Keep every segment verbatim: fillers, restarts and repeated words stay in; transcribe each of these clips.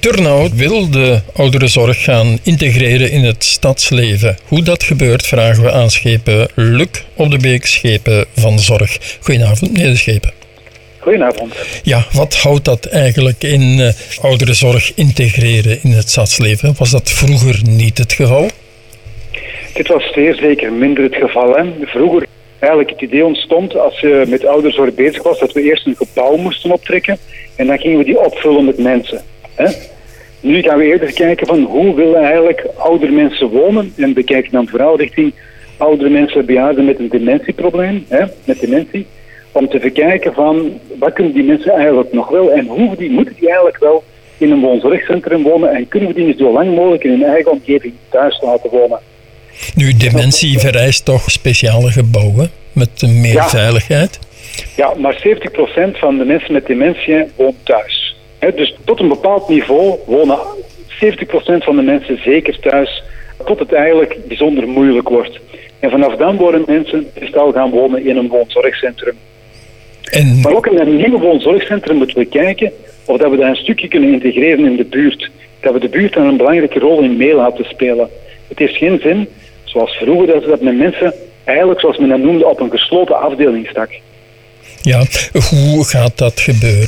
Turnhout wil de ouderenzorg gaan integreren in het stadsleven. Hoe dat gebeurt vragen we aan schepen Luc op de Beek, schepen van zorg. Goedenavond, meneer de schepen. Goedenavond. Ja, wat houdt dat eigenlijk in uh, ouderenzorg integreren in het stadsleven? Was dat vroeger niet het geval? Dit was zeer zeker minder het geval. Hè. Vroeger eigenlijk het idee ontstond als je met ouderenzorg bezig was dat we eerst een gebouw moesten optrekken en dan gingen we die opvullen met mensen. Hè. Nu gaan we eerder kijken van hoe willen eigenlijk oudere mensen wonen en we kijken dan vooral richting oudere mensen, bejaarden met een dementieprobleem, hè, met dementie, om te verkijken van wat kunnen die mensen eigenlijk nog wel en hoe die, moeten die eigenlijk wel in een woonzorgcentrum wonen en kunnen we die zo lang mogelijk in hun eigen omgeving thuis laten wonen. Nu, dementie vereist toch speciale gebouwen met meer ja. veiligheid? Ja, maar zeventig procent van de mensen met dementie woont thuis. He, dus tot een bepaald niveau wonen zeventig procent van de mensen zeker thuis, tot het eigenlijk bijzonder moeilijk wordt. En vanaf dan worden mensen meestal gaan wonen in een woonzorgcentrum. En... Maar ook in een nieuw woonzorgcentrum moeten we kijken of dat we dat een stukje kunnen integreren in de buurt. Dat we de buurt daar een belangrijke rol in mee laten spelen. Het heeft geen zin, zoals vroeger, dat, dat men mensen eigenlijk, zoals men dat noemde, op een gesloten afdeling stak. Ja, hoe gaat dat gebeuren?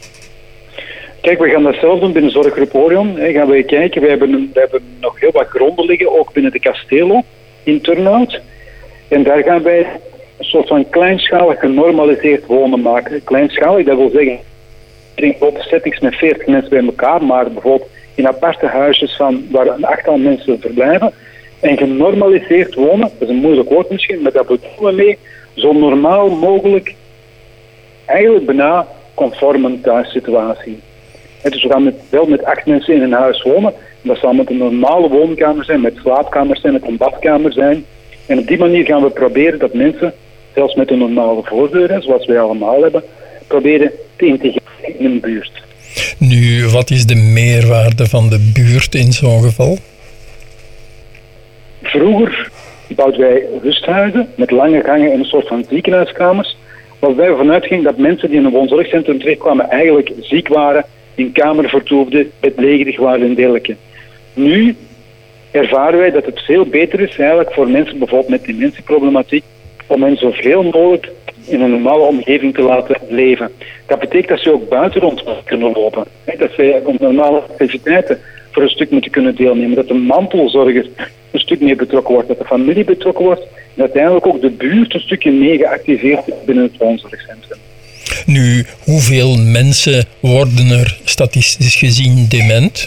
Kijk, we gaan dat zelf doen binnen Zorggroep Orion. He, gaan we kijken, we hebben, we hebben nog heel wat gronden liggen, ook binnen de Castello in Turnhout. En daar gaan wij een soort van kleinschalig genormaliseerd wonen maken. Kleinschalig, dat wil zeggen, in grote settings met veertig mensen bij elkaar, maar bijvoorbeeld in aparte huisjes van waar een achttal mensen verblijven. En genormaliseerd wonen, dat is een moeilijk woord misschien, maar dat bedoelen we mee, zo normaal mogelijk, eigenlijk bijna conform een thuissituatie. En dus we gaan met, wel met acht mensen in een huis wonen. Dat zal met een normale woonkamer zijn, met slaapkamers zijn, met een badkamer zijn. En op die manier gaan we proberen dat mensen, zelfs met een normale voordeur, zoals wij allemaal hebben, proberen te integreren in een buurt. Nu, wat is de meerwaarde van de buurt in zo'n geval? Vroeger bouwden wij rusthuizen met lange gangen en een soort van ziekenhuiskamers. Waar wij vanuit gingen dat mensen die in een woonzorgcentrum terechtkwamen eigenlijk ziek waren, in kamer vertoefden, bedlegerig waren en dergelijke. Nu ervaren wij dat het veel beter is eigenlijk voor mensen bijvoorbeeld met dementieproblematiek om hen zoveel mogelijk in een normale omgeving te laten leven. Dat betekent dat ze ook buiten rond kunnen lopen. Dat zij op normale activiteiten voor een stuk moeten kunnen deelnemen. Dat de mantelzorger een stuk meer betrokken wordt. Dat de familie betrokken wordt. En uiteindelijk ook de buurt een stukje meer geactiveerd is binnen het woonzorgcentrum. Nu, hoeveel mensen worden er statistisch gezien dement?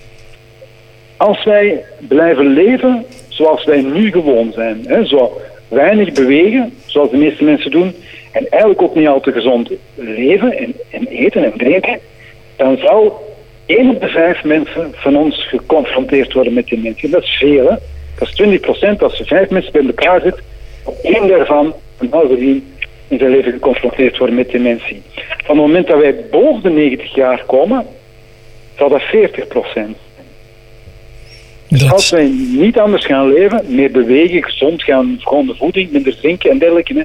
Als wij blijven leven zoals wij nu gewoon zijn, hè, zo weinig bewegen, zoals de meeste mensen doen, en eigenlijk ook niet al te gezond leven en, en eten en drinken, dan zal één op de vijf mensen van ons geconfronteerd worden met dementie. Dat is veel, hè? Dat is twintig procent. Als er vijf mensen bij elkaar zitten, één daarvan, normaal gezien, in zijn leven geconfronteerd worden met dementie. Van het moment dat wij boven de negentig jaar komen, zal dat veertig procent. Dus dat... als wij niet anders gaan leven, meer bewegen, gezond gaan, gezonde voeding, minder drinken en dergelijke, hè,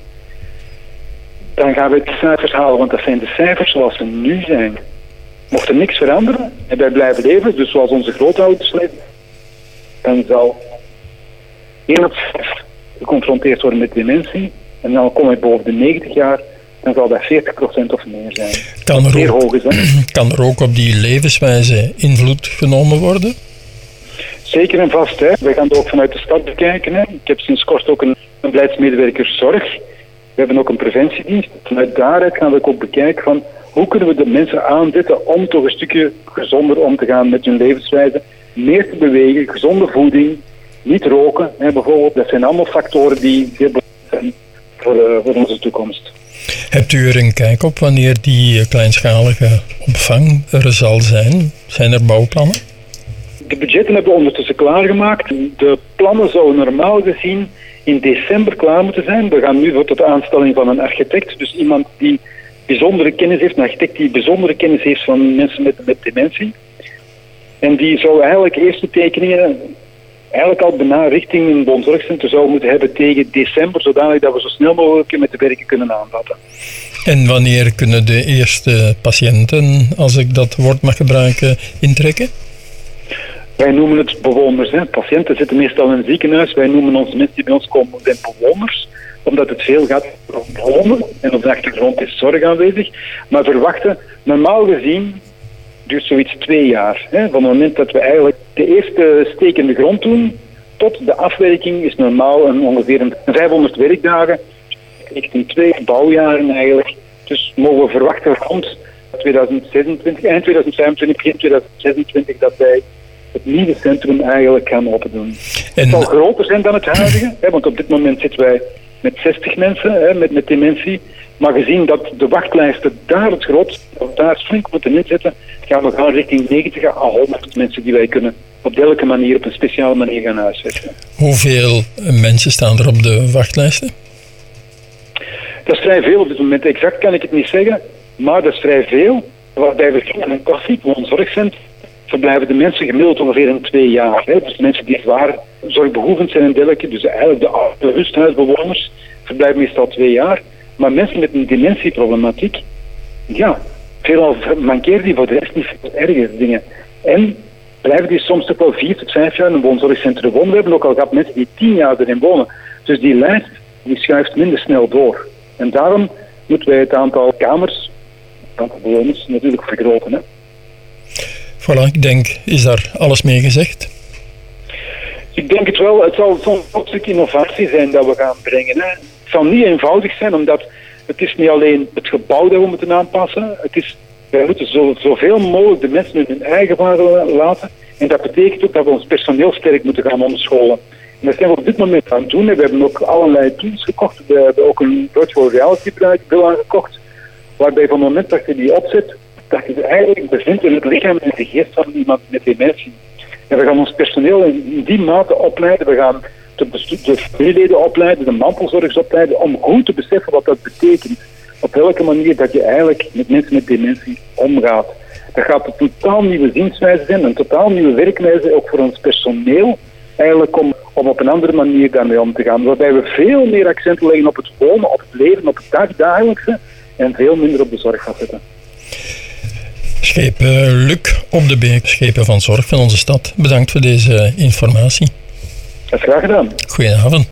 dan gaan we de cijfers halen, want dat zijn de cijfers zoals ze nu zijn. Mocht er niks veranderen en wij blijven leven, dus zoals onze grootouders leven, dan zal één op vijf geconfronteerd worden met dementie. En dan kom je boven de negentig jaar, dan zal dat veertig procent of meer zijn. Kan er, zeer ook, hoog is, hè? Kan er ook op die levenswijze invloed genomen worden? Zeker en vast. Hè. Wij gaan er ook vanuit de stad bekijken. Hè. Ik heb sinds kort ook een, een beleidsmedewerker zorg. We hebben ook een preventiedienst. Vanuit daaruit gaan we ook bekijken van hoe kunnen we de mensen aanzetten om toch een stukje gezonder om te gaan met hun levenswijze. Meer te bewegen, gezonde voeding, niet roken. Hè, bijvoorbeeld, dat zijn allemaal factoren die zeer belangrijk zijn voor, uh, voor onze toekomst. Hebt u er een kijk op wanneer die kleinschalige opvang er zal zijn? Zijn er bouwplannen? De budgetten hebben we ondertussen klaargemaakt. De plannen zouden normaal gezien in december klaar moeten zijn. We gaan nu voor tot de aanstelling van een architect. Dus iemand die bijzondere kennis heeft, een architect die bijzondere kennis heeft van mensen met, met dementie. En die zou eigenlijk eerste tekeningen eigenlijk al bijna richting een woonzorgcentrum zouden moeten hebben tegen december, zodanig dat we zo snel mogelijk met de werken kunnen aanvatten. En wanneer kunnen de eerste patiënten, als ik dat woord mag gebruiken, intrekken? Wij noemen het bewoners. Hè. Patiënten zitten meestal in een ziekenhuis. Wij noemen onze mensen die bij ons komen zijn bewoners, omdat het veel gaat om wonen en op de achtergrond is zorg aanwezig. Maar verwachten, normaal gezien, duurt zoiets twee jaar. Hè. Van het moment dat we eigenlijk de eerste steek in de grond doen, tot de afwerking is normaal een, ongeveer een vijfhonderd werkdagen. richting twee bouwjaren eigenlijk. Dus mogen we verwachten rond tweeduizend zesentwintig, eind tweeduizend vijfentwintig, begin tweeduizend zesentwintig, dat wij het nieuwe centrum eigenlijk gaan opendoen. En... Het zal groter zijn dan het huidige, hè, want op dit moment zitten wij met zestig mensen hè, met, met dementie. Maar gezien dat de wachtlijsten daar het grootste, daar flink moeten inzetten, gaan we gaan richting negentig à honderd mensen die wij kunnen op welke manier, op een speciale manier gaan huisvesten. Hoeveel mensen staan er op de wachtlijsten? Dat is vrij veel op dit moment. Exact kan ik het niet zeggen, maar dat is vrij veel. Waarbij we in een klassiek woonzorgcentrum verblijven de mensen gemiddeld ongeveer in twee jaar. Hè. Dus mensen die zwaar zorgbehoevend zijn en dergelijke, dus eigenlijk de oude rusthuisbewoners verblijven meestal twee jaar. Maar mensen met een dementieproblematiek, ja, veelal mankeren die voor de rest niet veel erger dingen. En blijven die soms toch wel vier tot vijf jaar in een woonzorgcentrum wonen. We hebben ook al gehad mensen die tien jaar erin wonen. Dus die lijst die schuift minder snel door. En daarom moeten wij het aantal kamers, het aantal bewoners natuurlijk vergroten. Hè. Voilà, ik denk, is daar alles mee gezegd? Ik denk het wel. Het zal zo'n stuk innovatie zijn dat we gaan brengen. Hè. Het zal niet eenvoudig zijn, omdat het is niet alleen het gebouw dat we moeten aanpassen. Het is, wij moeten zo, zoveel mogelijk de mensen in hun eigen waarde laten. En dat betekent ook dat we ons personeel sterk moeten gaan omscholen. En dat zijn we op dit moment aan het doen. We hebben ook allerlei tools gekocht. We hebben ook een virtual reality bril aangekocht. Waarbij van het moment dat je die opzet, dat je eigenlijk bevindt in het lichaam en de geest van iemand met dementie. En we gaan ons personeel in die mate opleiden. We gaan de, de familieleden opleiden, de mantelzorgers opleiden, om goed te beseffen wat dat betekent. Op welke manier dat je eigenlijk met mensen met dementie omgaat. Dat gaat een totaal nieuwe zienswijze zijn, een totaal nieuwe werkwijze, ook voor ons personeel. Eigenlijk om, om op een andere manier daarmee om te gaan. Waarbij we veel meer accent leggen op het wonen, op het leven, op het dagdagelijkse en veel minder op de zorg gaan zetten. Schepen Luc op de Beek, Schepen van Zorg van onze stad. Bedankt voor deze informatie. Dat is graag gedaan. Goedenavond.